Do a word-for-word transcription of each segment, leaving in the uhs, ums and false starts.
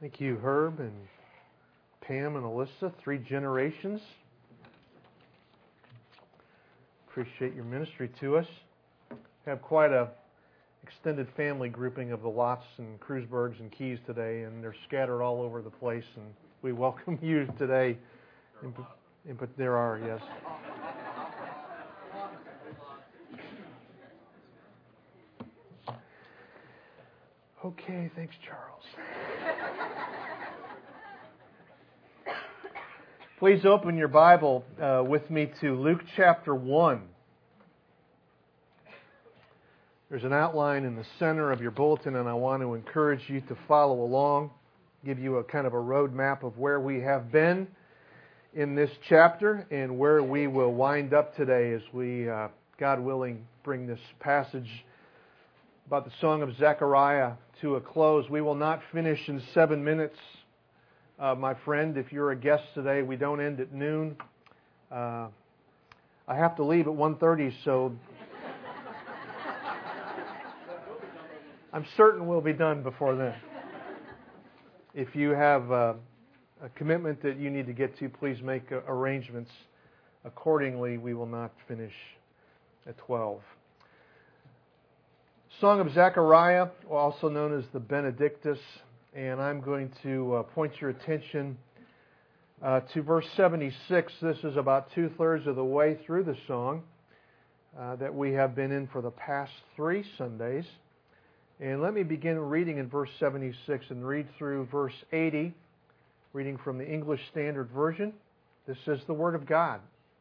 Thank you, Herb and Pam and Alyssa, three generations. Appreciate your ministry to us. Have quite a extended family grouping of the Lots and Kreuzbergs and Keys today, and they're scattered all over the place, and we welcome you today. In, in, but there are, yes. Okay, thanks, Charles. Please open your Bible uh, with me to Luke chapter one. There's an outline in the center of your bulletin, and I want to encourage you to follow along, give you a kind of a road map of where we have been in this chapter and where we will wind up today as we, uh, God willing, bring this passage about the Song of Zechariah to a close. We will not finish in seven minutes. Uh, my friend, if you're a guest today, we don't end at noon. Uh, I have to leave at one thirty, so I'm certain we'll be done before then. If you have uh, a commitment that you need to get to, please make uh, arrangements accordingly. We will not finish at twelve. Song of Zechariah, also known as the Benedictus, and I'm going to uh, point your attention uh, to verse seventy-six. This is about two-thirds of the way through the song uh, that we have been in for the past three Sundays. And let me begin reading in verse seventy-six and read through verse eighty, reading from the English Standard Version. This is the Word of God.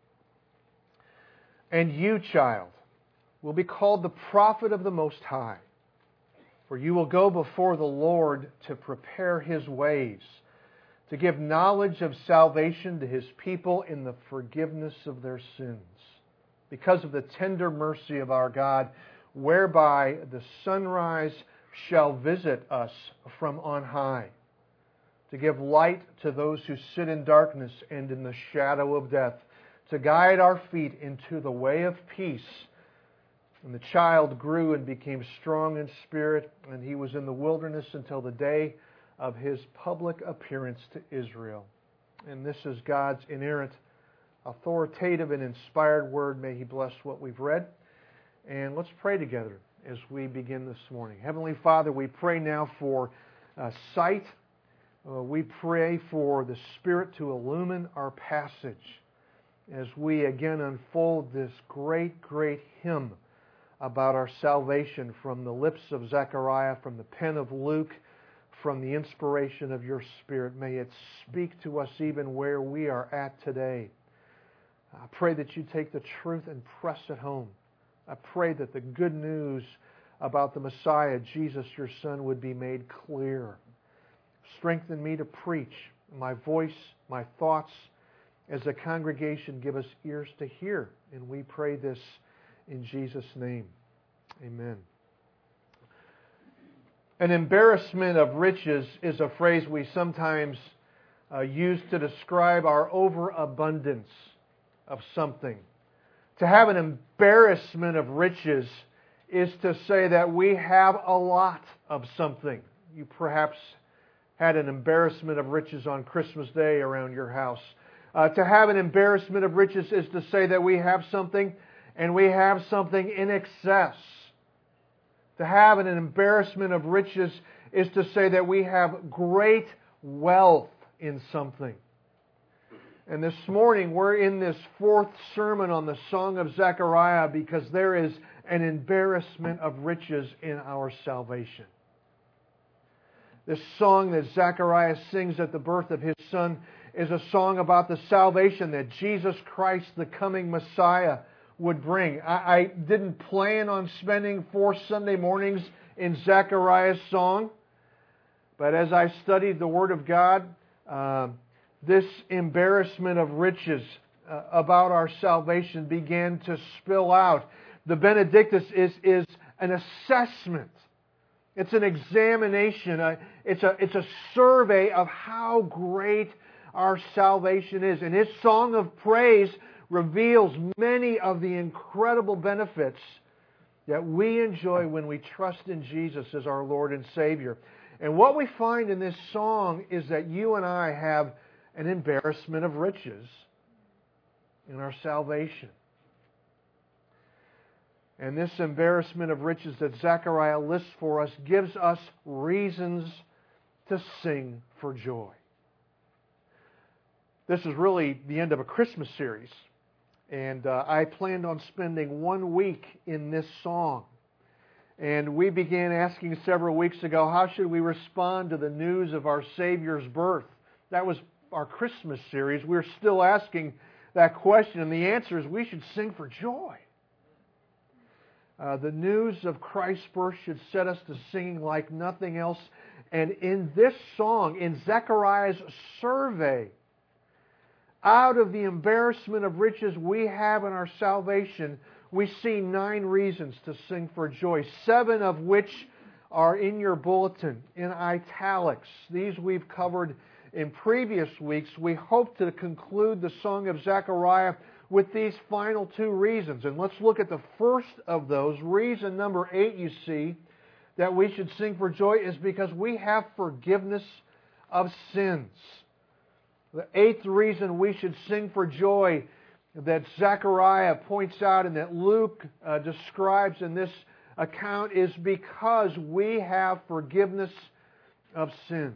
"And you, child, will be called the prophet of the Most High, for you will go before the Lord to prepare His ways, to give knowledge of salvation to His people in the forgiveness of their sins, because of the tender mercy of our God, whereby the sunrise shall visit us from on high, to give light to those who sit in darkness and in the shadow of death, to guide our feet into the way of peace. And the child grew and became strong in spirit, and he was in the wilderness until the day of his public appearance to Israel." And this is God's inerrant, authoritative, and inspired word. May He bless what we've read. And let's pray together as we begin this morning. Heavenly Father, we pray now for uh, sight. Uh, we pray for the Spirit to illumine our passage as we again unfold this great, great hymn about our salvation from the lips of Zechariah, from the pen of Luke, from the inspiration of Your Spirit. May it speak to us even where we are at today. I pray that You take the truth and press it home. I pray that the good news about the Messiah, Jesus, Your Son, would be made clear. Strengthen me to preach. My voice, my thoughts, as a congregation, give us ears to hear. And we pray this in Jesus' name. Amen. An embarrassment of riches is a phrase we sometimes uh, use to describe our overabundance of something. To have an embarrassment of riches is to say that we have a lot of something. You perhaps had an embarrassment of riches on Christmas Day around your house. Uh, to have an embarrassment of riches is to say that we have something, and we have something in excess. To have an embarrassment of riches is to say that we have great wealth in something. And this morning we're in this fourth sermon on the Song of Zechariah because there is an embarrassment of riches in our salvation. This song that Zechariah sings at the birth of his son is a song about the salvation that Jesus Christ, the coming Messiah, would bring. I, I didn't plan on spending four Sunday mornings in Zechariah's song, but as I studied the Word of God, uh, this embarrassment of riches uh, about our salvation began to spill out. The Benedictus is, is an assessment. It's an examination. Uh, it's a, it's a survey of how great our salvation is. And his song of praise reveals many of the incredible benefits that we enjoy when we trust in Jesus as our Lord and Savior. And what we find in this song is that you and I have an embarrassment of riches in our salvation. And this embarrassment of riches that Zechariah lists for us gives us reasons to sing for joy. This is really the end of a Christmas series. And uh, I planned on spending one week in this song. And we began asking several weeks ago, how should we respond to the news of our Savior's birth? That was our Christmas series. We're still asking that question, and the answer is we should sing for joy. Uh, the news of Christ's birth should set us to singing like nothing else. And in this song, in Zechariah's survey, out of the embarrassment of riches we have in our salvation, we see nine reasons to sing for joy, seven of which are in your bulletin, in italics. These we've covered in previous weeks. We hope to conclude the Song of Zechariah with these final two reasons. And let's look at the first of those. Reason number eight, you see, that we should sing for joy is because we have forgiveness of sins. The eighth reason we should sing for joy that Zechariah points out and that Luke uh, describes in this account is because we have forgiveness of sins.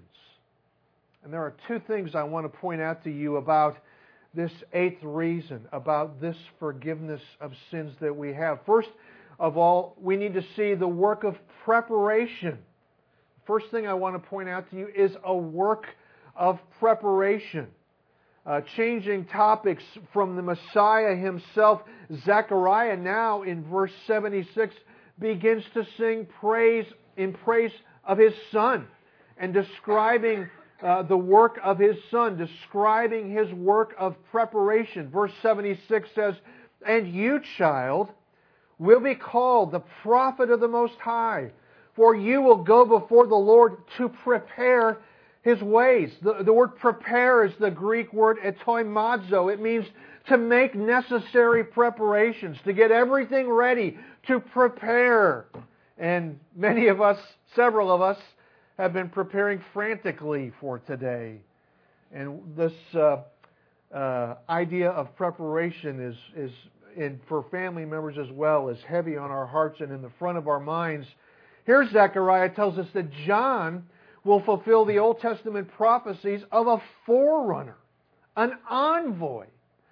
And there are two things I want to point out to you about this eighth reason, about this forgiveness of sins that we have. First of all, we need to see the work of preparation. First thing I want to point out to you is a work of preparation. Uh, changing topics from the Messiah himself, Zechariah now in verse seventy-six begins to sing praise in praise of his Son and describing uh, the work of his Son, describing his work of preparation. Verse seventy-six says, "And you, child, will be called the prophet of the Most High, for you will go before the Lord to prepare His ways." The, the word prepare is the Greek word etoimazo. It means to make necessary preparations, to get everything ready, to prepare. And many of us, several of us, have been preparing frantically for today. And this uh, uh, idea of preparation is, is in, for family members as well, is heavy on our hearts and in the front of our minds. Here Zechariah tells us that John will fulfill the Old Testament prophecies of a forerunner, an envoy,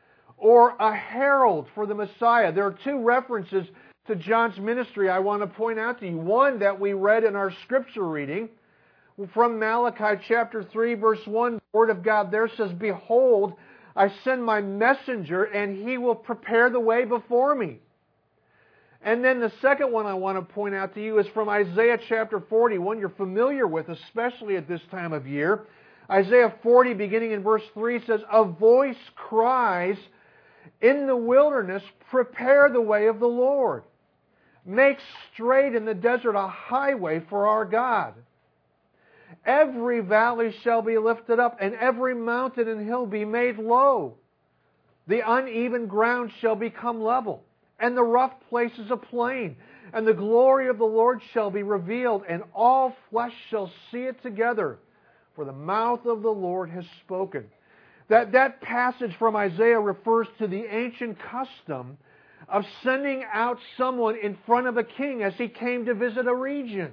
or a herald for the Messiah. There are two references to John's ministry I want to point out to you. One that we read in our scripture reading from Malachi chapter three, verse one. The Word of God there says, "Behold, I send my messenger, and he will prepare the way before me." And then the second one I want to point out to you is from Isaiah chapter forty, one you're familiar with, especially at this time of year. Isaiah forty, beginning in verse three, says, "A voice cries in the wilderness, prepare the way of the Lord. Make straight in the desert a highway for our God. Every valley shall be lifted up, and every mountain and hill be made low. The uneven ground shall become level, and the rough places a plain. And the glory of the Lord shall be revealed, and all flesh shall see it together. For the mouth of the Lord has spoken." That, that passage from Isaiah refers to the ancient custom of sending out someone in front of a king as he came to visit a region.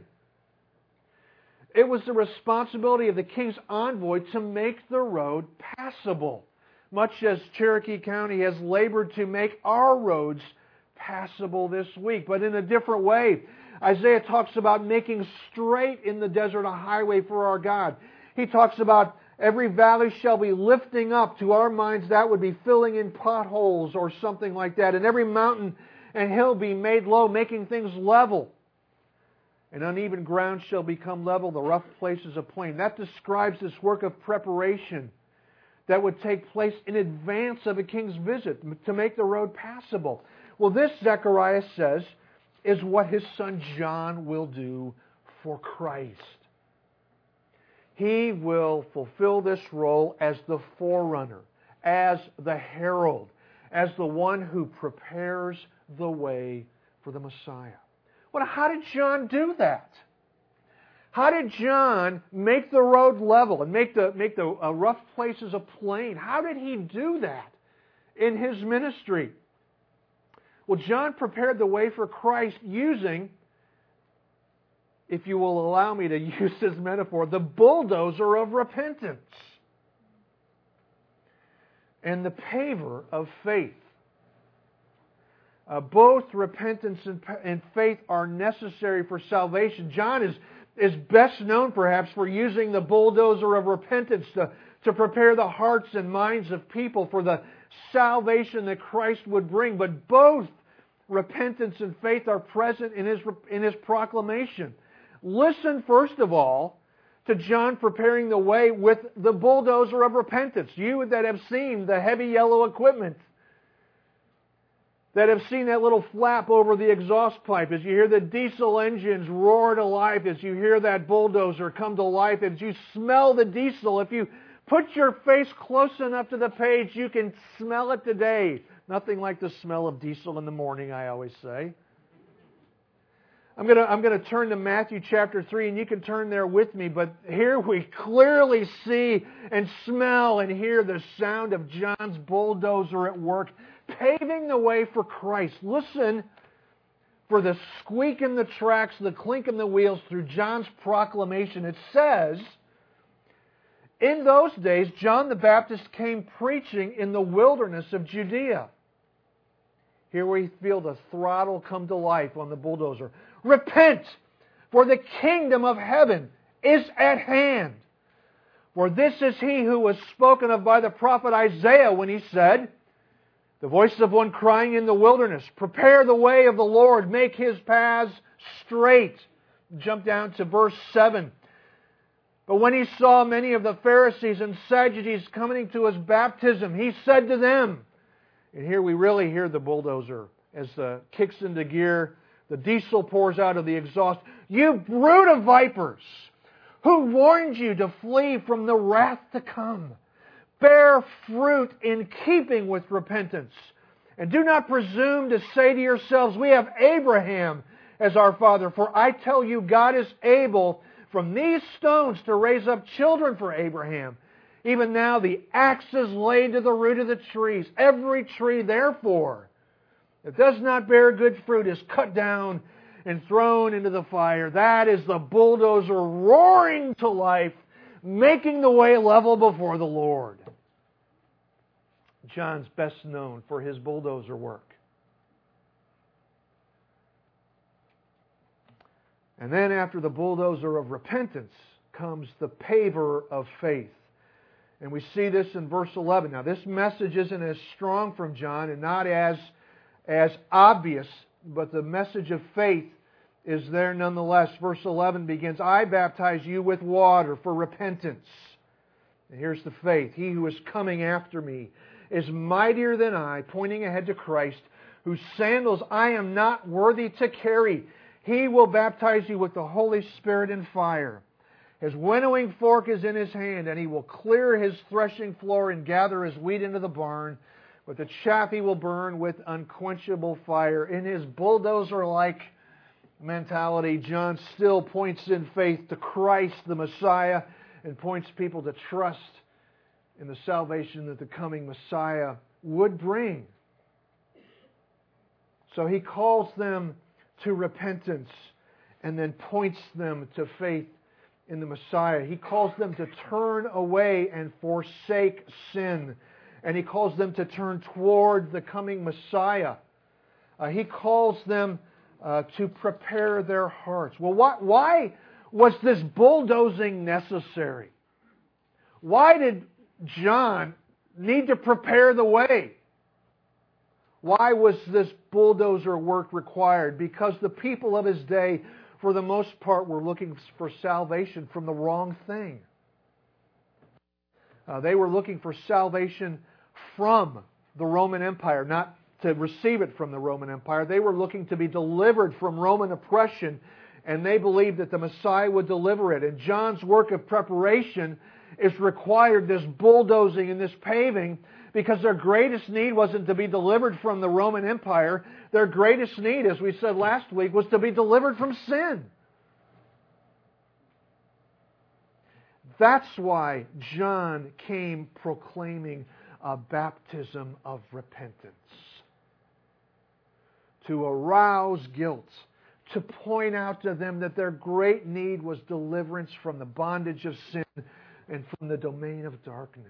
It was the responsibility of the king's envoy to make the road passable, much as Cherokee County has labored to make our roads passable this week, but in a different way. Isaiah talks about making straight in the desert a highway for our God. He talks about every valley shall be lifting up. To our minds, that would be filling in potholes or something like that. And every mountain and hill be made low, making things level. And uneven ground shall become level, the rough places a plain. That describes this work of preparation that would take place in advance of a king's visit to make the road passable. Well, this, Zechariah says, is what his son John will do for Christ. He will fulfill this role as the forerunner, as the herald, as the one who prepares the way for the Messiah. Well, how did John do that? How did John make the road level and make the, make the uh, rough places a plain? How did he do that in his ministry? Well, John prepared the way for Christ using, if you will allow me to use this metaphor, the bulldozer of repentance and the paver of faith. Uh, both repentance and, and faith are necessary for salvation. John is, is best known perhaps for using the bulldozer of repentance to, to prepare the hearts and minds of people for the salvation that Christ would bring. But both repentance and faith are present in his, in his proclamation. Listen, first of all, to John preparing the way with the bulldozer of repentance. You that have seen the heavy yellow equipment, that have seen that little flap over the exhaust pipe, as you hear the diesel engines roar to life, as you hear that bulldozer come to life, as you smell the diesel. If you put your face close enough to the page, you can smell it today. Nothing like the smell of diesel in the morning, I always say. I'm going to I'm going to turn to Matthew chapter three, and you can turn there with me, but here we clearly see and smell and hear the sound of John's bulldozer at work, paving the way for Christ. Listen for the squeak in the tracks, the clink in the wheels through John's proclamation. It says, in those days, John the Baptist came preaching in the wilderness of Judea. Here we feel the throttle come to life on the bulldozer. Repent, for the kingdom of heaven is at hand. For this is he who was spoken of by the prophet Isaiah when he said, the voice of one crying in the wilderness, prepare the way of the Lord, make His paths straight. Jump down to verse seven. But when he saw many of the Pharisees and Sadducees coming to his baptism, he said to them, and here we really hear the bulldozer as the kicks into gear, the diesel pours out of the exhaust. You brood of vipers, who warned you to flee from the wrath to come? Bear fruit in keeping with repentance. And do not presume to say to yourselves, we have Abraham as our father. For I tell you, God is able from these stones to raise up children for Abraham. Even now the axe is laid to the root of the trees. Every tree, therefore, that does not bear good fruit is cut down and thrown into the fire. That is the bulldozer roaring to life, making the way level before the Lord. John's best known for his bulldozer work. And then after the bulldozer of repentance comes the paver of faith. And we see this in verse eleven. Now this message isn't as strong from John and not as, as obvious, but the message of faith is there nonetheless. Verse eleven begins, I baptize you with water for repentance. And here's the faith. He who is coming after me is mightier than I, pointing ahead to Christ, whose sandals I am not worthy to carry. He will baptize you with the Holy Spirit and fire. His winnowing fork is in his hand, and he will clear his threshing floor and gather his wheat into the barn. But the chaff he will burn with unquenchable fire. In his bulldozer-like mentality, John still points in faith to Christ, the Messiah, and points people to trust in the salvation that the coming Messiah would bring. So he calls them to repentance and then points them to faith in the Messiah. He calls them to turn away and forsake sin. And he calls them to turn toward the coming Messiah. Uh, he calls them uh, to prepare their hearts. Well, why, why was this bulldozing necessary? Why did John need to prepare the way? Why was this bulldozer work required? Because the people of his day, for the most part, were looking for salvation from the wrong thing. Uh, they were looking for salvation from the Roman Empire, not to receive it from the Roman Empire. They were looking to be delivered from Roman oppression, and they believed that the Messiah would deliver it. And John's work of preparation is required, this bulldozing and this paving, because their greatest need wasn't to be delivered from the Roman Empire. Their greatest need, as we said last week, was to be delivered from sin. That's why John came proclaiming a baptism of repentance. To arouse guilt, to point out to them that their great need was deliverance from the bondage of sin and from the domain of darkness.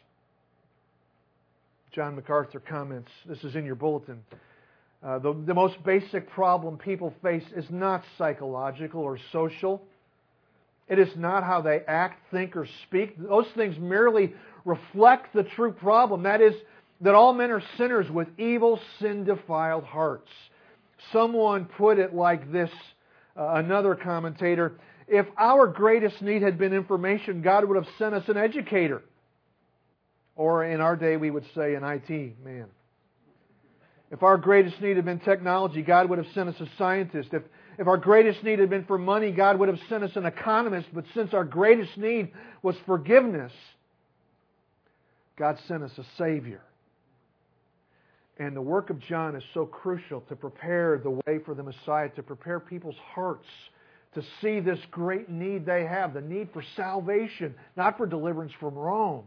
John MacArthur comments, this is in your bulletin, uh, the, the most basic problem people face is not psychological or social. It is not how they act, think, or speak. Those things merely reflect the true problem. That is, that all men are sinners with evil, sin-defiled hearts. Someone put it like this, uh, another commentator, if our greatest need had been information, God would have sent us an educator. Or in our day, we would say an I T man. If our greatest need had been technology, God would have sent us a scientist. If, if our greatest need had been for money, God would have sent us an economist. But since our greatest need was forgiveness, God sent us a Savior. And the work of John is so crucial to prepare the way for the Messiah, to prepare people's hearts to see this great need they have, the need for salvation, not for deliverance from Rome.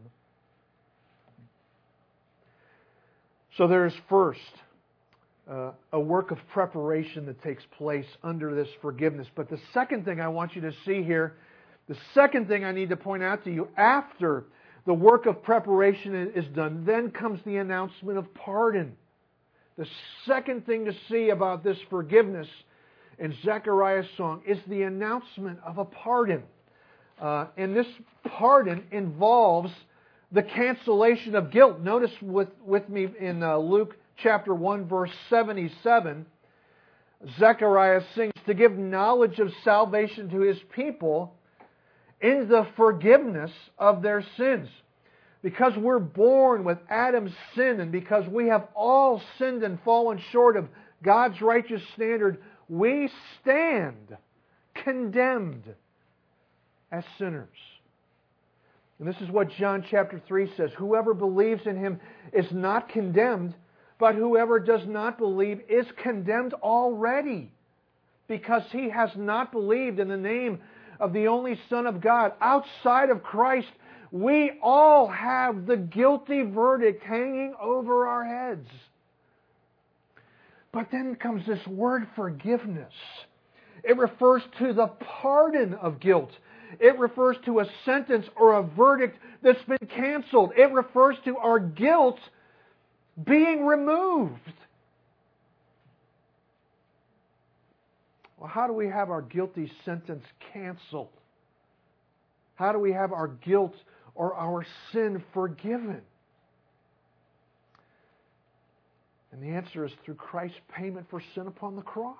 So there is first uh, a work of preparation that takes place under this forgiveness. But the second thing I want you to see here, the second thing I need to point out to you, after the work of preparation is done, then comes the announcement of pardon. The second thing to see about this forgiveness in Zechariah's song is the announcement of a pardon. Uh, and this pardon involves the cancellation of guilt. Notice with, with me in uh, Luke chapter one, verse seventy-seven, Zechariah sings, to give knowledge of salvation to His people in the forgiveness of their sins. Because we're born with Adam's sin, and because we have all sinned and fallen short of God's righteous standard, we stand condemned as sinners. And this is what John chapter three says. Whoever believes in Him is not condemned, but whoever does not believe is condemned already, because he has not believed in the name of the only Son of God. Outside of Christ, we all have the guilty verdict hanging over our heads. But then comes this word forgiveness. It refers to the pardon of guilt. It refers to a sentence or a verdict that's been canceled. It refers to our guilt being removed. Well, how do we have our guilty sentence canceled? How do we have our guilt or our sin forgiven? And the answer is through Christ's payment for sin upon the cross.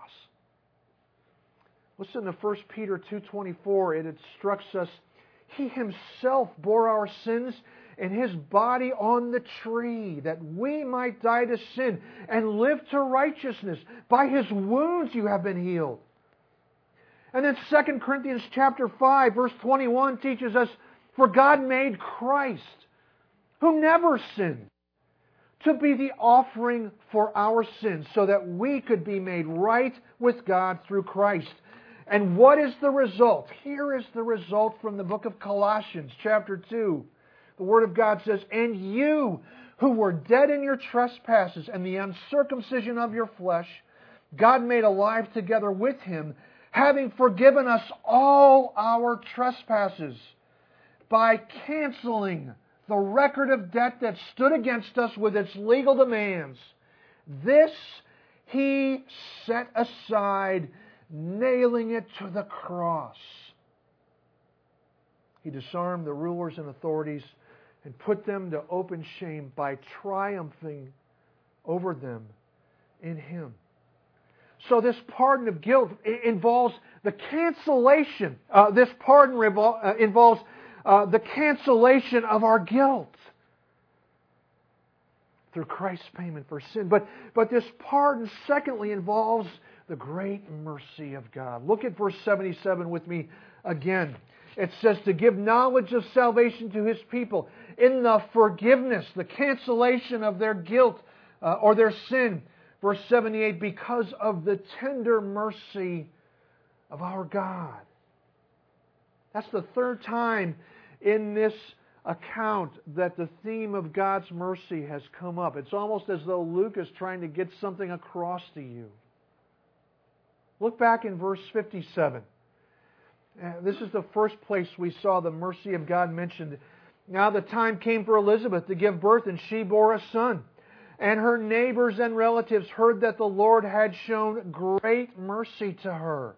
Listen to First Peter two twenty-four. It instructs us, He Himself bore our sins in His body on the tree, that we might die to sin and live to righteousness. By His wounds you have been healed. And then Second Corinthians chapter five, verse twenty-one teaches us, for God made Christ, who never sinned, to be the offering for our sins, so that we could be made right with God through Christ. And what is the result? Here is the result from the book of Colossians, chapter two. The Word of God says, and you who were dead in your trespasses and the uncircumcision of your flesh, God made alive together with Him, having forgiven us all our trespasses by canceling the record of debt that stood against us with its legal demands. This He set aside, nailing it to the cross. He disarmed the rulers and authorities and put them to open shame by triumphing over them in Him. So this pardon of guilt involves the cancellation. Uh, this pardon revol- uh, involves uh, the cancellation of our guilt through Christ's payment for sin. But, but this pardon, secondly, involves the great mercy of God. Look at verse seventy-seven with me again. It says to give knowledge of salvation to His people in the forgiveness, the cancellation of their guilt uh, or their sin. Verse seventy-eight, because of the tender mercy of our God. That's the third time in this account that the theme of God's mercy has come up. It's almost as though Luke is trying to get something across to you. Look back in verse fifty-seven. Uh, this is the first place we saw the mercy of God mentioned. Now the time came for Elizabeth to give birth, and she bore a son. And her neighbors and relatives heard that the Lord had shown great mercy to her.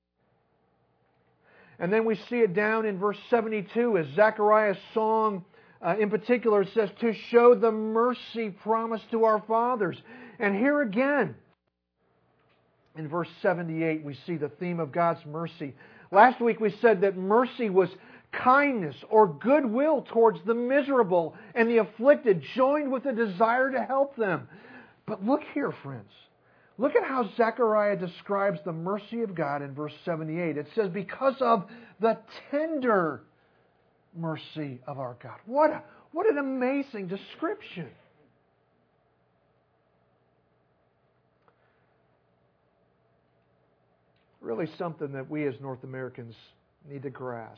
And then we see it down in verse seventy-two as Zechariah's song uh, in particular says, to show the mercy promised to our fathers. And here again, in verse seventy-eight, we see the theme of God's mercy. Last week we said that mercy was kindness or goodwill towards the miserable and the afflicted, joined with a desire to help them. But look here, friends. Look at how Zechariah describes the mercy of God in verse seventy-eight. It says, because of the tender mercy of our God. What, a, what an amazing description. Really something that we as North Americans need to grasp.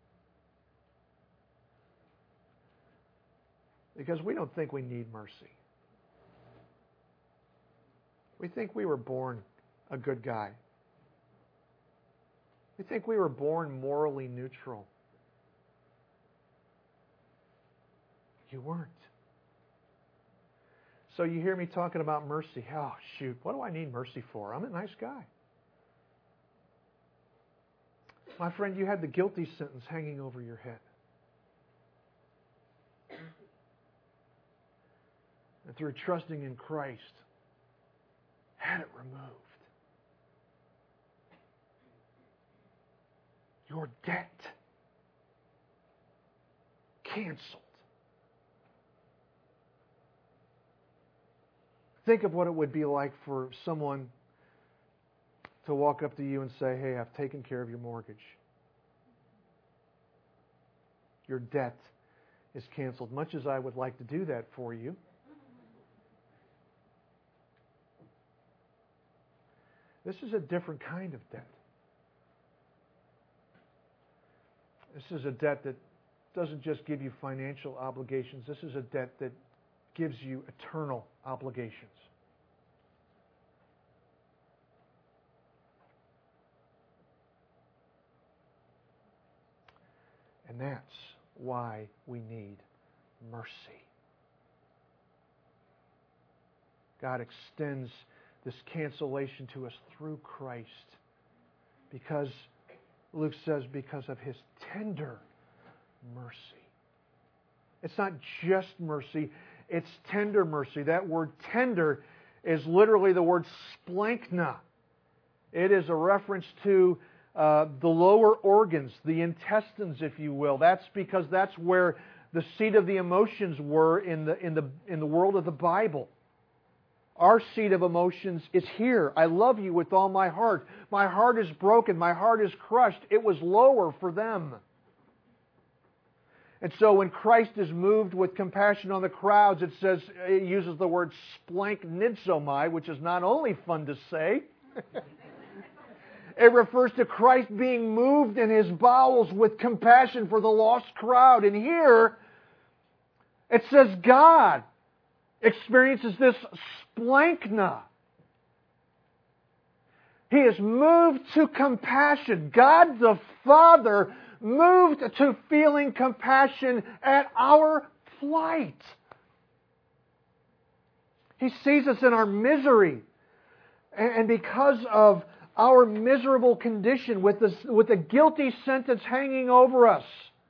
Because we don't think we need mercy. We think we were born a good guy. We think we were born morally neutral. You weren't. So you hear me talking about mercy. Oh, shoot, what do I need mercy for? I'm a nice guy. My friend, you had the guilty sentence hanging over your head. And through trusting in Christ, had it removed. Your debt canceled. Think of what it would be like for someone to walk up to you and say, hey, I've taken care of your mortgage. Your debt is canceled. Much as I would like to do that for you, this is a different kind of debt. This is a debt that doesn't just give you financial obligations. This is a debt that gives you eternal obligations. And that's why we need mercy. God extends this cancellation to us through Christ because, Luke says, because of His tender mercy. It's not just mercy, it's tender mercy. That word tender is literally the word splankna. It is a reference to uh, the lower organs, the intestines, if you will. That's because that's where the seat of the emotions were in the in the in the world of the Bible. Our seat of emotions is here. I love you with all my heart. My heart is broken. My heart is crushed. It was lower for them. And so when Christ is moved with compassion on the crowds, it says, it uses the word splanknidzomai, which is not only fun to say, it refers to Christ being moved in His bowels with compassion for the lost crowd. And here, it says God experiences this splankna. He is moved to compassion. God the Father moved to feeling compassion at our plight. He sees us in our misery. And because of our miserable condition, with this, with a guilty sentence hanging over us,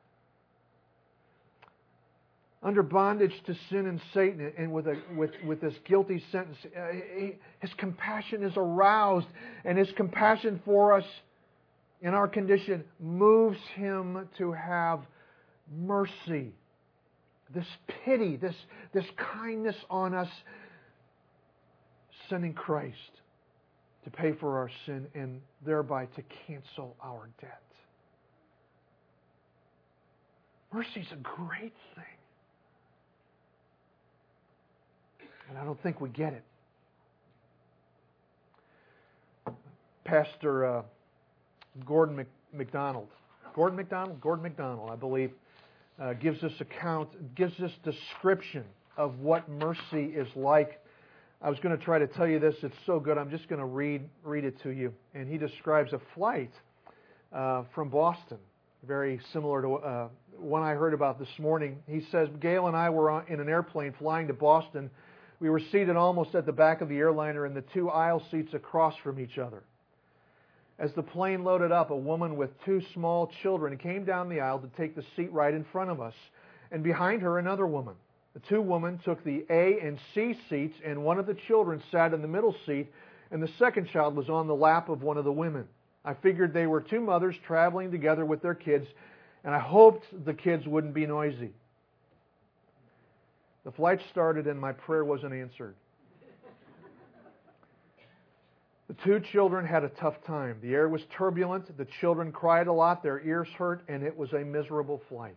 under bondage to sin and Satan, and with a with with this guilty sentence, uh, he, His compassion is aroused, and His compassion for us in our condition moves Him to have mercy, this pity, this this kindness on us, sending Christ to pay for our sin and thereby to cancel our debt. Mercy's a great thing. And I don't think we get it. Pastor uh, Gordon Mc, McDonald, Gordon McDonald, Gordon McDonald, I believe, uh, gives us account, gives us description of what mercy is like. I was going to try to tell you this. It's so good. I'm just going to read read it to you. And he describes a flight uh, from Boston, very similar to uh, one I heard about this morning. He says, Gail and I were on, in an airplane flying to Boston. We were seated almost at the back of the airliner in the two aisle seats across from each other. As the plane loaded up, a woman with two small children came down the aisle to take the seat right in front of us, and behind her another woman. The two women took the A and C seats, and one of the children sat in the middle seat, and the second child was on the lap of one of the women. I figured they were two mothers traveling together with their kids, and I hoped the kids wouldn't be noisy. The flight started, and my prayer wasn't answered. The two children had a tough time. The air was turbulent, the children cried a lot, their ears hurt, and it was a miserable flight.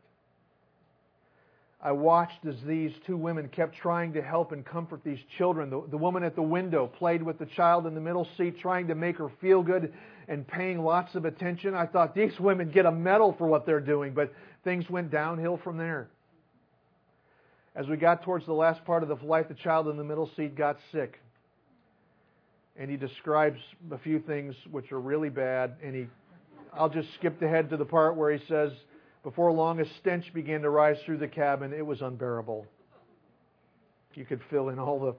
I watched as these two women kept trying to help and comfort these children. The, the woman at the window played with the child in the middle seat, trying to make her feel good and paying lots of attention. I thought, these women get a medal for what they're doing, but things went downhill from there. As we got towards the last part of the flight, the child in the middle seat got sick. And he describes a few things which are really bad. And he, I'll just skip ahead to the part where he says, before long a stench began to rise through the cabin. It was unbearable. You could fill in all the...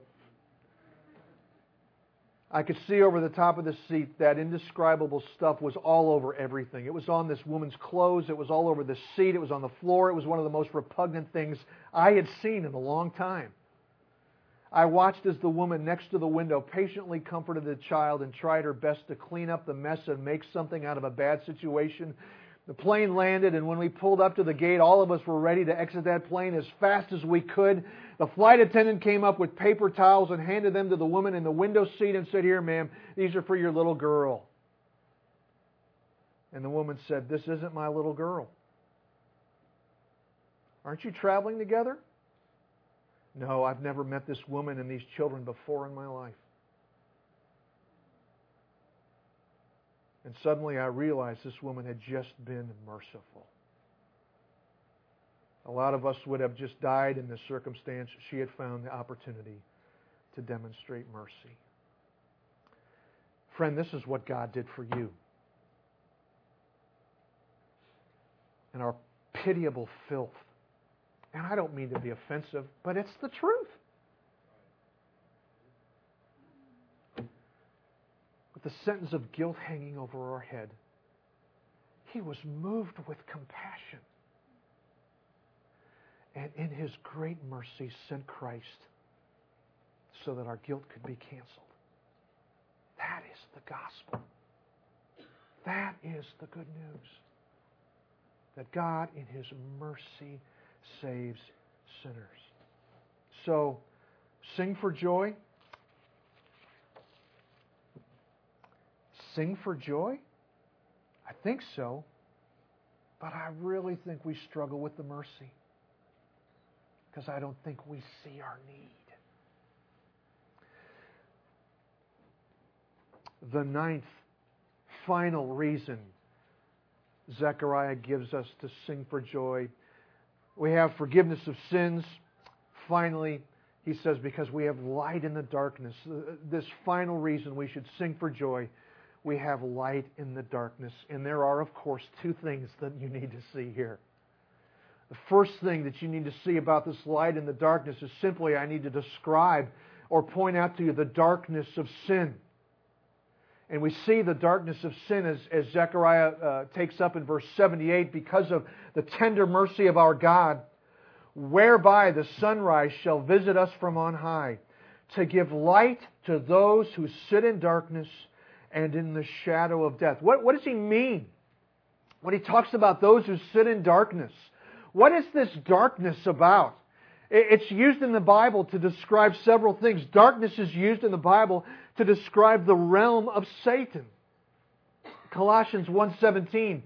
I could see over the top of the seat that indescribable stuff was all over everything. It was on this woman's clothes. It was all over the seat. It was on the floor. It was one of the most repugnant things I had seen in a long time. I watched as the woman next to the window patiently comforted the child and tried her best to clean up the mess and make something out of a bad situation. The plane landed, and when we pulled up to the gate, all of us were ready to exit that plane as fast as we could. The flight attendant came up with paper towels and handed them to the woman in the window seat and said, "Here, ma'am, these are for your little girl." And the woman said, "This isn't my little girl." "Aren't you traveling together?" "No, I've never met this woman and these children before in my life." And suddenly I realized this woman had just been merciful. A lot of us would have just died in this circumstance. She had found the opportunity to demonstrate mercy. Friend, this is what God did for you. And our pitiable filth. And I don't mean to be offensive, but it's the truth. With the sentence of guilt hanging over our head, He was moved with compassion. And in His great mercy sent Christ so that our guilt could be canceled. That is the gospel. That is the good news. That God in His mercy saves sinners. So, sing for joy. Sing for joy? I think so. But I really think we struggle with the mercy. Because I don't think we see our need. The ninth, final reason Zechariah gives us to sing for joy. We have forgiveness of sins. Finally, he says, because we have light in the darkness. This final reason we should sing for joy. We have light in the darkness. And there are, of course, two things that you need to see here. The first thing that you need to see about this light in the darkness is simply I need to describe or point out to you the darkness of sin. And we see the darkness of sin as, as Zechariah uh, takes up in verse seventy-eight, because of the tender mercy of our God, whereby the sunrise shall visit us from on high, to give light to those who sit in darkness and in the shadow of death. What, what does he mean when he talks about those who sit in darkness? What is this darkness about? It's used in the Bible to describe several things. Darkness is used in the Bible to describe the realm of Satan. Colossians one seventeen,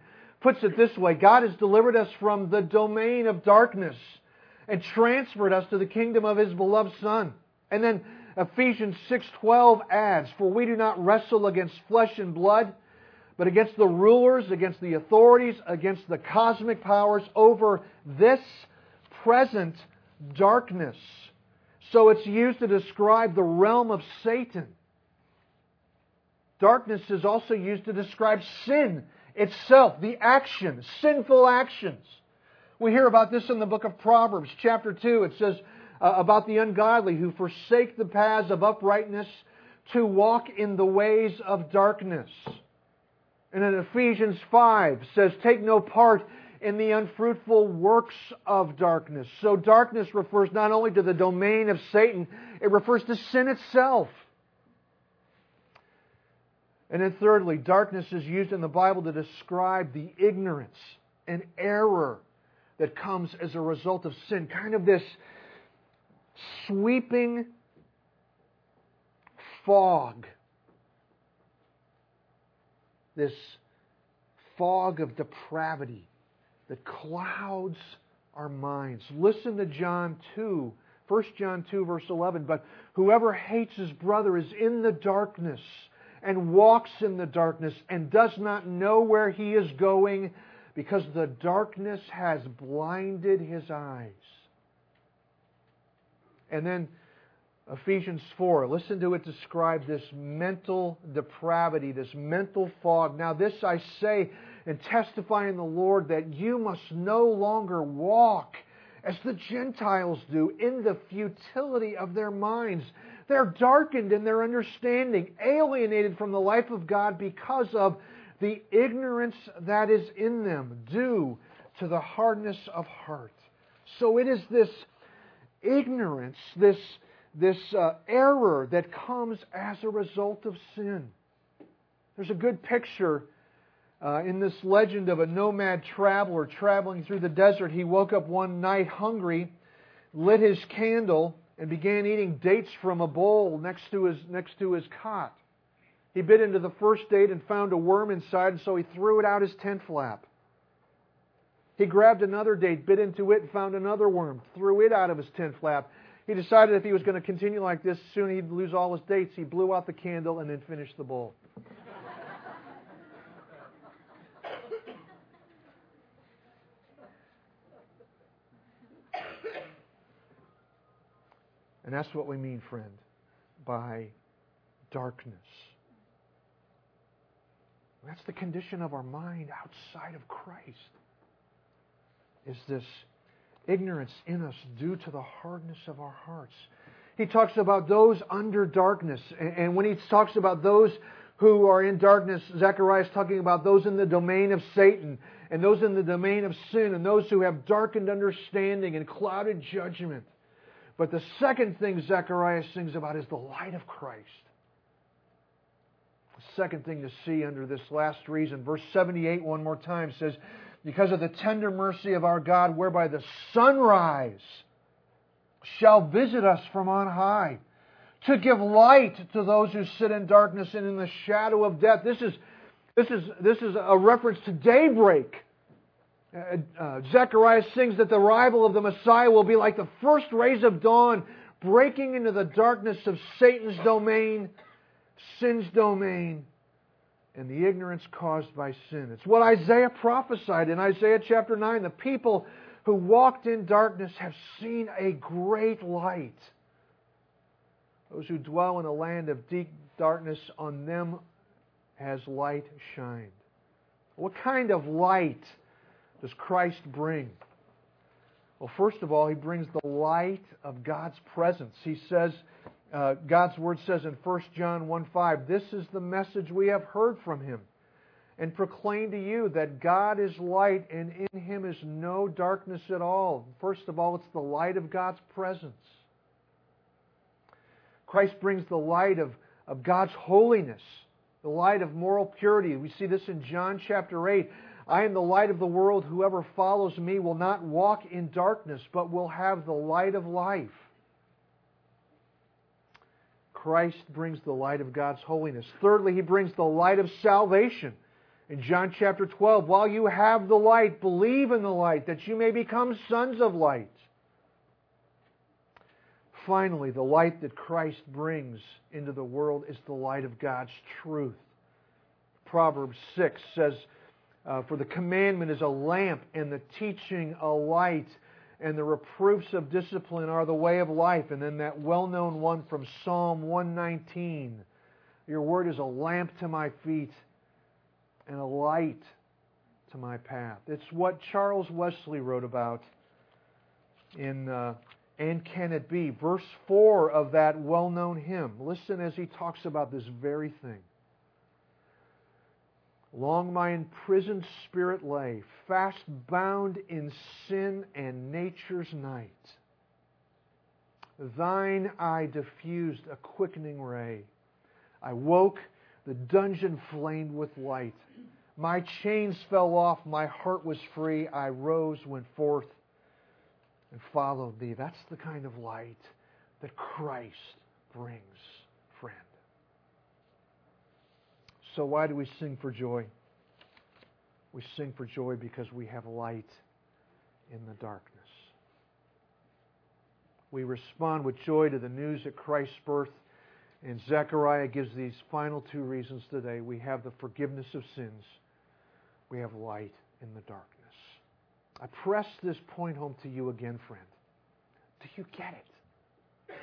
puts it this way: God has delivered us from the domain of darkness and transferred us to the kingdom of His beloved Son. And then Ephesians six twelve adds, "For we do not wrestle against flesh and blood, but against the rulers, against the authorities, against the cosmic powers over this present darkness." So it's used to describe the realm of Satan. Darkness is also used to describe sin itself, the action, sinful actions. We hear about this in the book of Proverbs, chapter two. It says uh, about the ungodly who forsake the paths of uprightness to walk in the ways of darkness. And in Ephesians five it says, "Take no part in the unfruitful works of darkness." So darkness refers not only to the domain of Satan, it refers to sin itself. And then thirdly, darkness is used in the Bible to describe the ignorance and error that comes as a result of sin. Kind of this sweeping fog. This fog of depravity that clouds our minds. Listen to John two, First John two, verse eleven. "But whoever hates his brother is in the darkness and walks in the darkness and does not know where he is going, because the darkness has blinded his eyes." And then Ephesians four, listen to it describe this mental depravity, this mental fog. "Now this I say and testify in the Lord, that you must no longer walk as the Gentiles do, in the futility of their minds. They're darkened in their understanding, alienated from the life of God because of the ignorance that is in them, due to the hardness of heart." So it is this ignorance, this, this uh, error that comes as a result of sin. There's a good picture uh, in this legend of a nomad traveler traveling through the desert. He woke up one night hungry, lit his candle, and began eating dates from a bowl next to his, next to his cot. He bit into the first date and found a worm inside, and so he threw it out his tent flap. He grabbed another date, bit into it, and found another worm, threw it out of his tent flap. He decided if he was going to continue like this, soon he'd lose all his dates. He blew out the candle and then finished the bowl. And that's what we mean, friend, by darkness. That's the condition of our mind outside of Christ. Is this ignorance in us due to the hardness of our hearts. He talks about those under darkness. And when he talks about those who are in darkness, Zechariah is talking about those in the domain of Satan, and those in the domain of sin, and those who have darkened understanding and clouded judgment. But the second thing Zechariah sings about is the light of Christ. The second thing to see under this last reason, verse seventy-eight one more time says, because of the tender mercy of our God, whereby the sunrise shall visit us from on high, to give light to those who sit in darkness and in the shadow of death. This is, this is, this is a reference to daybreak. Uh, uh, Zechariah sings that the arrival of the Messiah will be like the first rays of dawn, breaking into the darkness of Satan's domain, sin's domain, and the ignorance caused by sin. It's what Isaiah prophesied in Isaiah chapter nine. The people who walked in darkness have seen a great light. Those who dwell in a land of deep darkness, on them has light shined. What kind of light does Christ bring? Well, first of all, He brings the light of God's presence. He says, uh, God's Word says in First John one five, this is the message we have heard from Him and proclaim to you, that God is light and in Him is no darkness at all. First of all, it's the light of God's presence. Christ brings the light of, of God's holiness, the light of moral purity. We see this in John chapter eight. I am the light of the world. Whoever follows me will not walk in darkness, but will have the light of life. Christ brings the light of God's holiness. Thirdly, He brings the light of salvation. In John chapter twelve, while you have the light, believe in the light, that you may become sons of light. Finally, the light that Christ brings into the world is the light of God's truth. Proverbs six says, uh, For the commandment is a lamp, and the teaching a light, and the reproofs of discipline are the way of life. And then that well-known one from Psalm one nineteen, Your word is a lamp to my feet and a light to my path. It's what Charles Wesley wrote about in uh, And Can It Be? Verse four of that well-known hymn. Listen as he talks about this very thing. Long my imprisoned spirit lay, fast bound in sin and nature's night. Thine eye diffused a quickening ray. I woke, the dungeon flamed with light. My chains fell off, my heart was free. I rose, went forth, and followed thee. That's the kind of light that Christ brings, friend. So why do we sing for joy? We sing for joy because we have light in the darkness. We respond with joy to the news of Christ's birth. And Zechariah gives these final two reasons today. We have the forgiveness of sins. We have light in the darkness. I press this point home to you again, friend. Do you get it?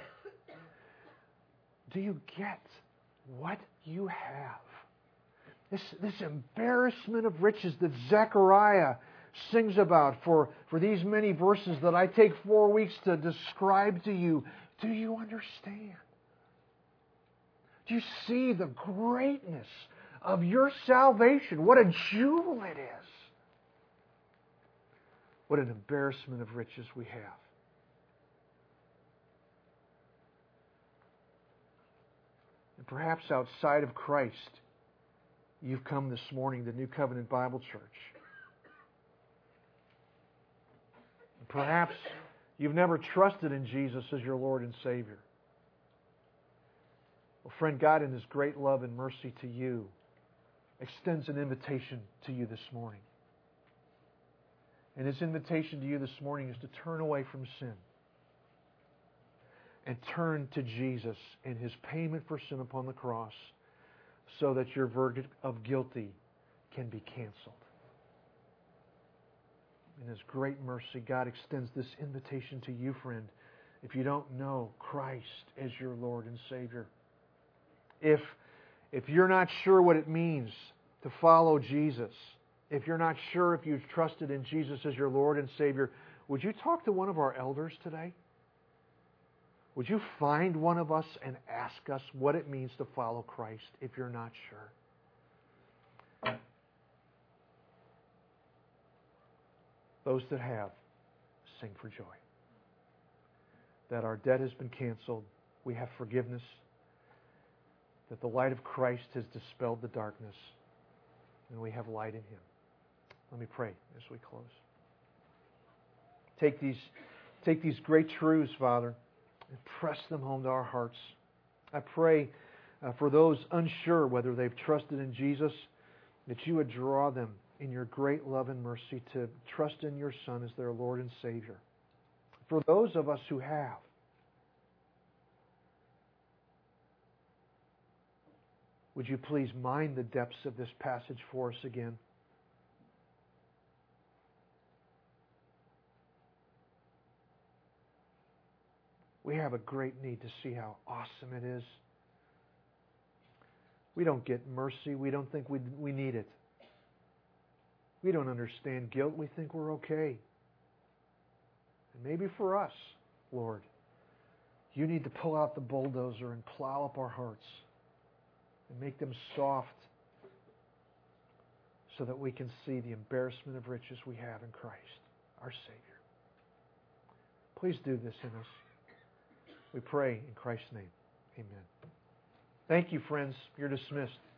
Do you get what you have? This, this embarrassment of riches that Zechariah sings about for, for these many verses that I take four weeks to describe to you. Do you understand? Do you see the greatness of your salvation? What a jewel it is. What an embarrassment of riches we have. And perhaps outside of Christ, you've come this morning to New Covenant Bible Church. Perhaps you've never trusted in Jesus as your Lord and Savior. Well, friend, God in His great love and mercy to you extends an invitation to you this morning. And His invitation to you this morning is to turn away from sin and turn to Jesus and His payment for sin upon the cross so that your verdict of guilty can be canceled. In His great mercy, God extends this invitation to you, friend, if you don't know Christ as your Lord and Savior. If, if you're not sure what it means to follow Jesus, if you're not sure if you've trusted in Jesus as your Lord and Savior, would you talk to one of our elders today? Would you find one of us and ask us what it means to follow Christ if you're not sure? Those that have, sing for joy. That our debt has been canceled. We have forgiveness. That the light of Christ has dispelled the darkness. And we have light in Him. Let me pray as we close. Take these, take these great truths, Father, and press them home to our hearts. I pray uh, for those unsure whether they've trusted in Jesus, that you would draw them in your great love and mercy to trust in your Son as their Lord and Savior. For those of us who have, would you please mine the depths of this passage for us again? We have a great need to see how awesome it is. We don't get mercy. We don't think we, we need it. We don't understand guilt. We think we're okay. And maybe for us, Lord, you need to pull out the bulldozer and plow up our hearts and make them soft so that we can see the embarrassment of riches we have in Christ, our Savior. Please do this in us. We pray in Christ's name. Amen. Thank you, friends. You're dismissed.